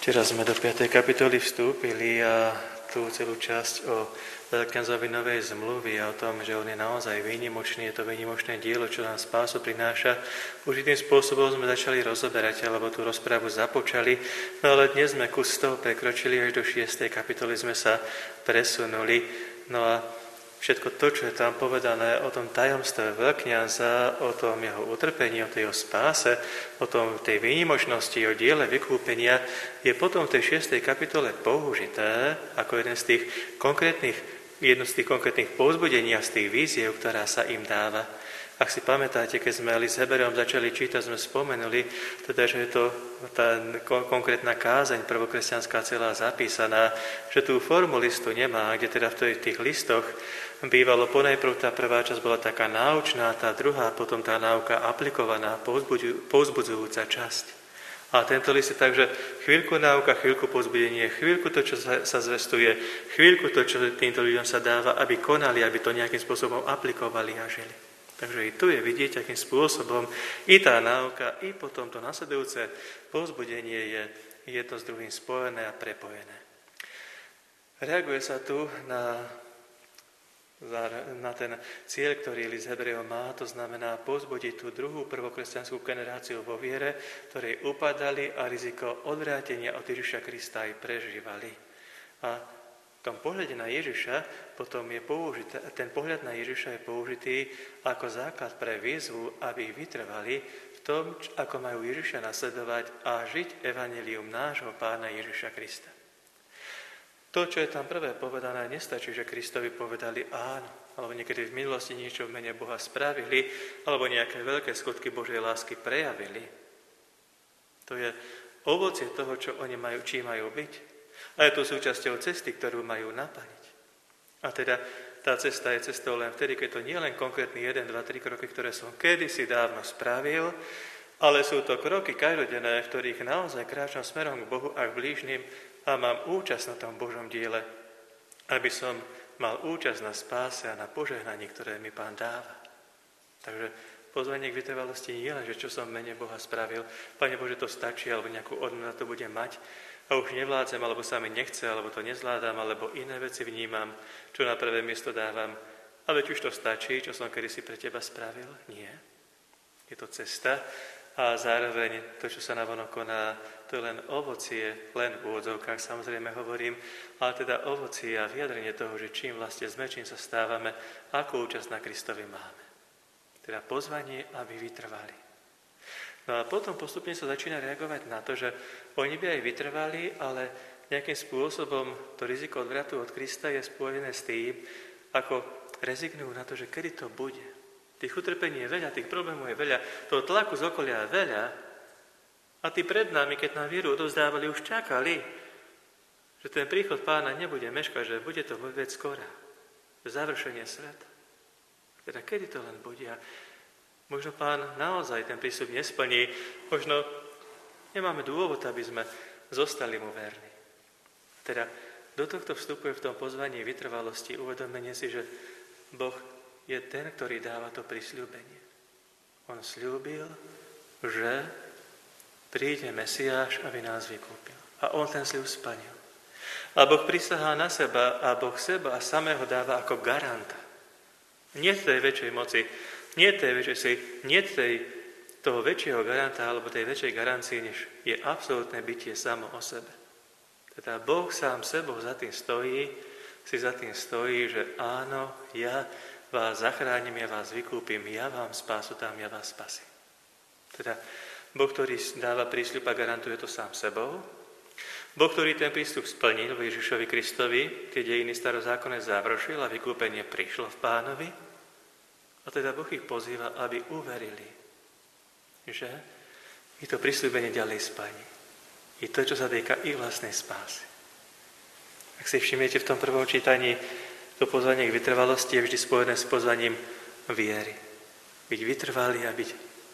Včera sme do 5. kapitoly vstúpili a tú celú časť o veľkňazovi Novej zmluvy a o tom, že on je naozaj výnimočný, je to výnimočné dielo, čo nám spásu prináša. Určitým spôsobom sme začali rozoberať, alebo tú rozprávu započali, no ale dnes sme kus toho prekročili, až do 6. kapitoly sme sa presunuli. No a všetko to, čo je tam povedané o tom tajomstve veľkňaza, o tom jeho utrpení, o tej jeho spáse, o tom tej výnimočnosti, o diele vykúpenia, je potom v tej 6. kapitole použité ako jedno z tých konkrétnych povzbudení a z tých víziev, ktorá sa im dáva. Ak si pamätáte, keď sme s Heberom začali čítať, sme spomenuli, teda, že je to tá konkrétna kázeň prvokresťanská celá zapísaná, že tú formu listu nemá, kde teda v tých listoch bývalo ponajprv tá prvá časť bola taká náučná, tá druhá potom tá náuka aplikovaná, povzbudzujúca časť. A tento list je tak, že chvíľku náuka, chvíľku povzbudenie, chvíľku to, čo sa zvestuje, chvíľku to, čo týmto ľuďom sa dáva, aby konali, aby to nejakým spôsobom aplikovali a žili. Takže i tu je vidieť, akým spôsobom i tá náuka, i potom to nasledujúce povzbudenie je jedno s druhým spojené a prepojené. Reaguje sa tu na ten cieľ, ktorý list Hebrejom má, to znamená povzbudiť tú druhú prvokresťanskú generáciu vo viere, ktorej upadali a riziko odvrátenia od Ježiša Krista aj prežívali. A v tom pohľade na Ježiša potom je použité, ten pohľad na Ježiša je použitý ako základ pre výzvu, aby vytrvali v tom, ako majú Ježiša nasledovať a žiť evanjelium nášho Pána Ježiša Krista. To, čo je tam prvé povedané, nestačí, že Kristovi povedali áno, alebo niekedy v minulosti niečo v mene Boha spravili, alebo nejaké veľké skutky Božej lásky prejavili. To je ovocie toho, čo oni majú, čím majú byť. A je to súčasťou cesty, ktorú majú naplniť. A teda tá cesta je cestou len vtedy, keď to nie len konkrétny 1, 2, 3 kroky, ktoré som kedysi dávno spravil, ale sú to kroky každodenné, v ktorých naozaj kráčam smerom k Bohu a k blížnym a mám účasť na tom Božom diele, aby som mal účasť na spáse a na požehnaní, ktoré mi Pán dáva. Takže pozvanie k vytrvalosti nie len, že čo som v mene Boha spravil, Pane Bože, to stačí, alebo nejakú odmenu na to budem mať, a už nevládzem, alebo sa mi nechce, alebo to nezvládam, alebo iné veci vnímam, čo na prvé miesto dávam. Ale či už to stačí, čo som kedysi pre teba spravil? Nie. Je to cesta a zároveň to, čo sa navonok koná, to je len ovocie, len v úvodzovkách samozrejme hovorím, ale teda ovocie a vyjadrenie toho, že čím vlastne sme, čím sa stávame, akú účasť na Kristovi máme. Teda pozvanie, aby vytrvali. No a potom postupne sa začína reagovať na to, že oni by aj vytrvali, ale nejakým spôsobom to riziko odvratu od Krista je spojené s tým, ako rezignujú na to, že kedy to bude. Tých utrpení je veľa, tých problémov je veľa, toho tlaku z okolia je veľa a tí pred nami, keď nám vieru odovzdávali, už čakali, že ten príchod Pána nebude meškať, že bude to vec skorá, završenie sveta. Teda kedy to len bude? Možno Pán naozaj ten prísľub nesplní, možno nemáme dôvod, aby sme zostali mu verní. Teda do tohto vstupuje v tom pozvaní vytrvalosti uvedomenie si, že Boh je ten, ktorý dáva to prisľúbenie. On sľúbil, že príde Mesiáš, aby nás vykúpil. A on ten sľub splnil. A Boh prisahá na seba a Boh seba a samého dáva ako garanta. Nie tej väčšej moci, nie toho väčšieho garanta alebo tej väčšej garancie, než je absolútne bytie samo o sebe. Teda Boh sám sebou za tým stojí, že áno, ja vás zachránim, ja vás vykúpim, ja vám spásu tam, ja vás spasím. Teda Boh, ktorý dáva prísľub a garantuje to sám sebou, Boh, ktorý ten prísľub splnil v Ježišovi Kristovi, tie dejiny starozákonné završil a vykúpenie prišlo v Pánovi. A teda Boh ich pozýva, aby uverili, že ich to prisľúbenie ďalej splní. I to, čo sa týka ich vlastnej spásy. Ak si všimnete v tom prvom čítaní, to pozvanie k vytrvalosti je vždy spojené s pozvaním viery. Byť vytrvalý a byť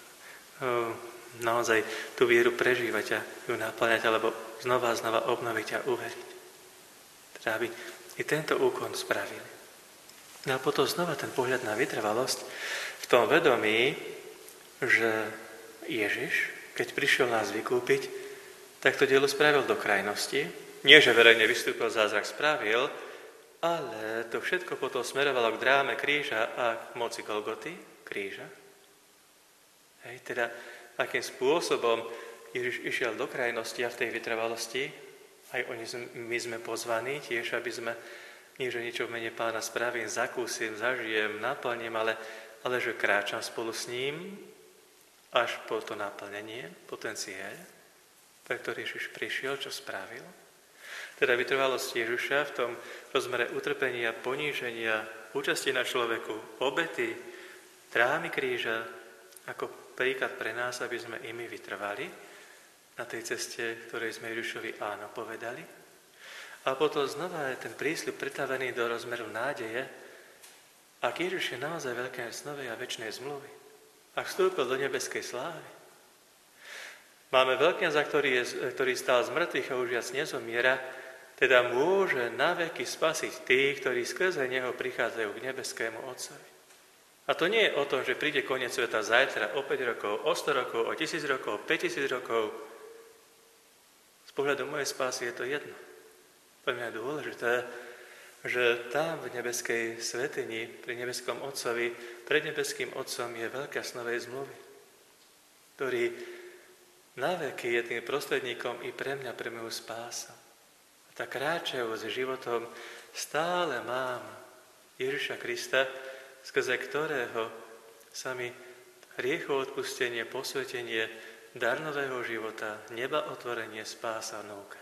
naozaj tú vieru prežívať a ju naplňať, alebo znova obnoviť a uveriť. Teda aby i tento úkon spravili. No a potom znova ten pohľad na vytrvalosť v tom vedomí, že Ježiš, keď prišiel nás vykúpiť, tak to dielo spravil do krajnosti. Nie, že verejne vystúpil, zázrak spravil, ale to všetko potom smerovalo k dráme kríža a k moci Golgoty, kríža. Hej, teda akým spôsobom Ježiš išiel do krajnosti a v tej vytrvalosti, aj my sme pozvaní tiež, aby sme nie, že niečo v mene Pána spravím, zakúsim, zažijem, naplním, ale že kráčam spolu s ním až po to naplnenie, po ten cieľ, pre ktorý Ježiš prišiel, čo spravil. Teda vytrvalosť Ježiša v tom rozmere utrpenia, poníženia, účasti na človeku, obety, drámy kríža, ako príklad pre nás, aby sme imi vytrvali na tej ceste, ktorej sme Ježišovi áno povedali. A potom znova je ten prísľub pretavený do rozmeru nádeje. Ak Ježiš je naozaj veľký novej a večnej zmluvy, ak vstúpil do nebeskej slávy, máme veľkňaza, ktorý stál z mŕtvych a už viac nezomiera, teda môže naveky spasiť tých, ktorí skrze neho prichádzajú k nebeskému Otcovi. A to nie je o tom, že príde koniec sveta zajtra, o 5 rokov, o 100 rokov, o 1000 rokov, 5000 rokov. Z pohľadu mojej spásy je to jedno. Pre mňa je dôležité, že tam v nebeskej svätyni, pri nebeskom Otcovi, pred nebeským Otcom je veľká snovej zmluvy, ktorý naveky je tým prostredníkom i pre mňa, pre moju spásu. A tak kráčajúc životom stále mám Ježiša Krista, skrze ktorého sa mi hriechov odpustenie, posvetenie, dar nového života, neba otvorenie, spása núka.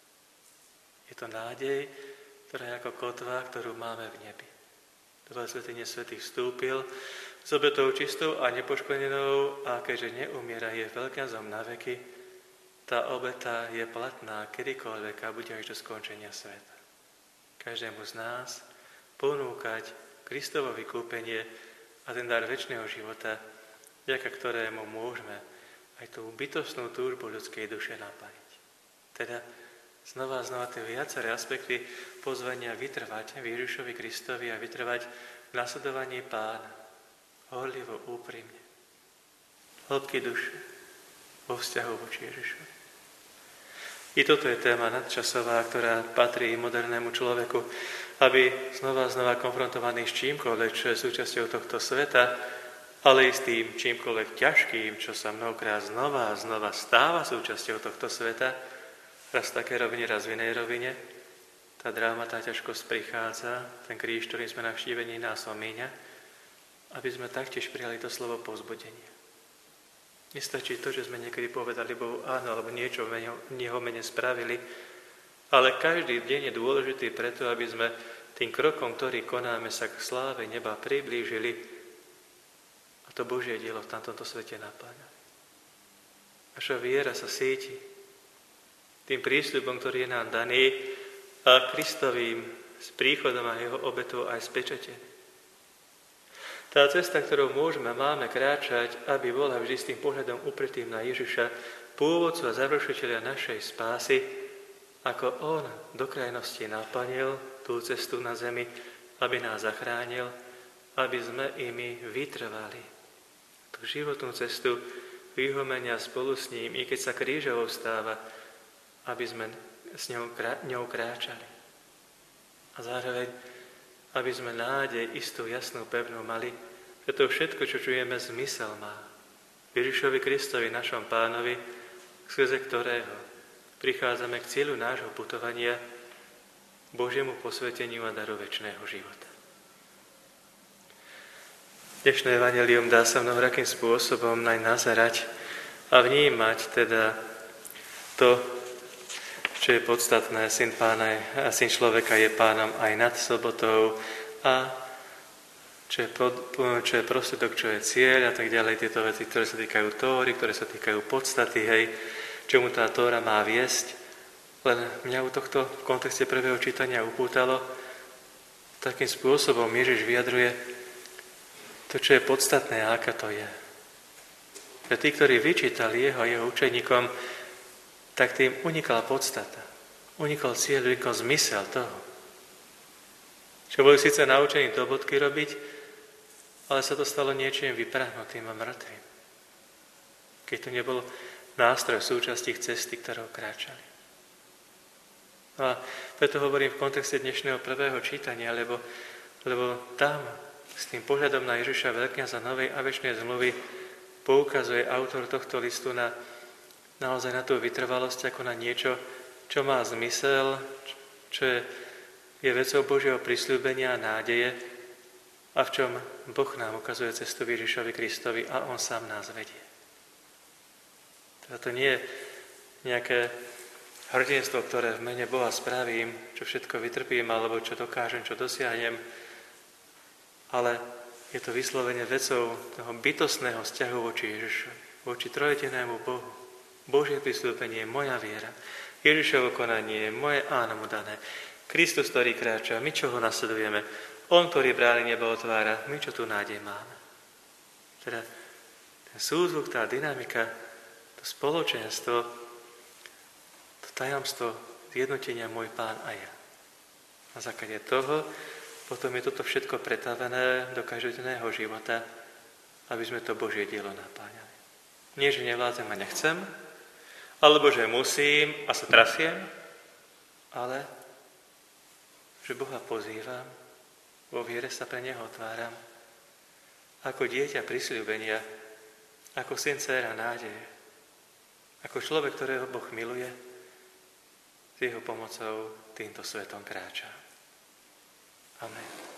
Je to nádej, ktorá je ako kotva, ktorú máme v nebi. Do svätyne svätých vstúpil s obetou čistou a nepoškvrnenou a keďže neumiera, je veľkňazom na veky, tá obeta je platná kedykoľvek a bude až do skončenia sveta. Každému z nás ponúkať Kristovo vykúpenie a ten dar večného života, vďaka ktorému môžeme aj tú bytostnú túžbu ľudskej duše naplniť. Teda znova tie viaceré aspekty pozvania vytrvať v Ježišovi Kristovi a vytrvať v nasledovaní Pána. Horlivo, úprimne. Hĺbky duše vo vzťahu voči Ježišovi. I toto je téma nadčasová, ktorá patrí modernému človeku, aby znova konfrontovaný s čímkoľvek, čo je súčasťou tohto sveta, ale i s tým čímkoľvek ťažkým, čo sa mnohokrát znova stáva súčasťou tohto sveta, raz v takej rovine, raz v inej rovine, tá dráma, tá ťažkosť prichádza, ten kríž, ktorým sme navštívení, nás omíňa, aby sme taktiež prijali to slovo povzbudenia. Nestačí to, že sme niekedy povedali Bohu áno, alebo niečo v jeho mene spravili, ale každý deň je dôležitý preto, aby sme tým krokom, ktorý konáme, sa k sláve neba priblížili a to Božie dielo v tomto svete napáňa. Naša viera sa síti tým prísľubom, ktorý je nám daný a Kristovým s príchodom a jeho obetou aj spečatený. Tá cesta, ktorou máme kráčať, aby bola vždy s tým pohľadom upretým na Ježiša, pôvodcu a završiteľa našej spásy, ako on do krajnosti naplnil tú cestu na zemi, aby nás zachránil, aby sme imi vytrvali. Tú životnú cestu vyhomenia spolu s ním, i keď sa krížovou stáva, aby sme s ňou kráčali. A zároveň, aby sme nádej istú, jasnú, pevnú mali, že to všetko, čo čujeme, zmysel má. Ježišovi Kristovi, našom Pánovi, skrze ktorého prichádzame k cieľu nášho putovania, Božiemu posveteniu a daru večného života. Dnešné evanjelium dá sa mnohorakým spôsobom aj nazerať a vnímať teda to, čo je podstatné. Syn Pána a Syn človeka je Pánom aj nad sobotou a čo je prostriedok, čo je cieľ a tak ďalej. Tieto veci, ktoré sa týkajú Tóry, ktoré sa týkajú podstaty, hej, čomu tá Tóra má viesť. Len mňa u tohto v kontexte prvého čítania upútalo, takým spôsobom Ježiš vyjadruje to, čo je podstatné a aká to je. Že tí, ktorí vyčítali jeho učeníkom, tak tým unikla podstata. Unikol cieľ, unikol zmysel toho. Čo boli síce naučení do bodky robiť, ale sa to stalo niečím vyprahnutým a mŕtvým. Keď tu nebol nástroj súčasti cesty, ktorou kráčali. A preto hovorím v kontexte dnešného prvého čítania, lebo tam s tým pohľadom na Ježiša veľkňaza novej a večnej zmluvy poukazuje autor tohto listu naozaj na tú vytrvalosť ako na niečo, čo má zmysel, čo je vecou Božieho prisľúbenia a nádeje a v čom Boh nám ukazuje cestu Ježišovi Kristovi a On sám nás vedie. Teda to nie je nejaké hrdinstvo, ktoré v mene Boha spravím, čo všetko vytrpím, alebo čo dokážem, čo dosiahnem, ale je to vyslovene vecou toho bytostného vzťahu voči Ježišovi, voči trojedinému Bohu. Božie prisľúbenie, moja viera, Ježišovo konanie, moje áno mu dané. Kristus, ktorý kráča, my čo ho nasledujeme, on, ktorý brány nebo otvára, my čo tu nádej máme. Teda ten súzvuk, tá dynamika, to spoločenstvo, tajomstvo zjednotenia môj Pán a ja. Na základe toho potom je toto všetko pretavené do každodenného života, aby sme to Božie dielo napáňali. Nie, že nevládzem a nechcem, alebo že musím a sa trasiem, ale že Boha pozývam, vo viere sa pre Neho otváram, ako dieťa prisľúbenia, ako syn, dcéra nádeje, ako človek, ktorého Boh miluje, s jeho pomocou týmto svetom kráča. Amen.